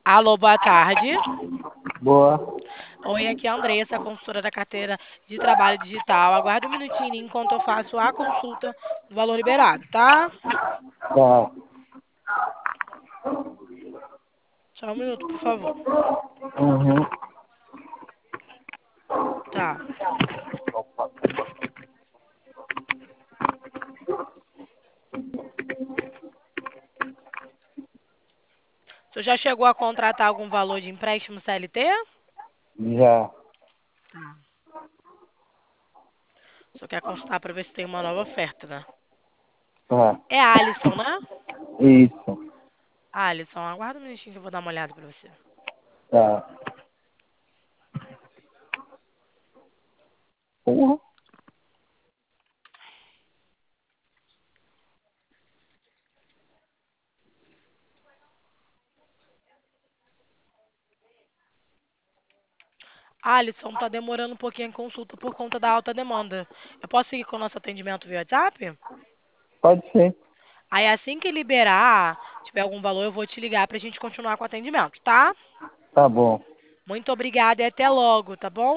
Alô, boa tarde. Boa. Oi, aqui é a Andressa, consultora da carteira de trabalho digital. Aguarde um minutinho enquanto eu faço a consulta do valor liberado, tá? Tá. Só um minuto, por favor. Uhum. Tá. Você já chegou a contratar algum valor de empréstimo CLT? Já. Tá. Só quer consultar para ver se tem uma nova oferta, né? Tá. É a Alisson, né? Isso. Alisson, aguarda um minutinho que eu vou dar uma olhada para você. Tá. Porra. Alisson, tá demorando um pouquinho a consulta por conta da alta demanda. Eu posso seguir com o nosso atendimento via WhatsApp? Pode ser. Aí assim que liberar, tiver algum valor, eu vou te ligar pra gente continuar com o atendimento, tá? Tá bom. Muito obrigada e até logo, tá bom?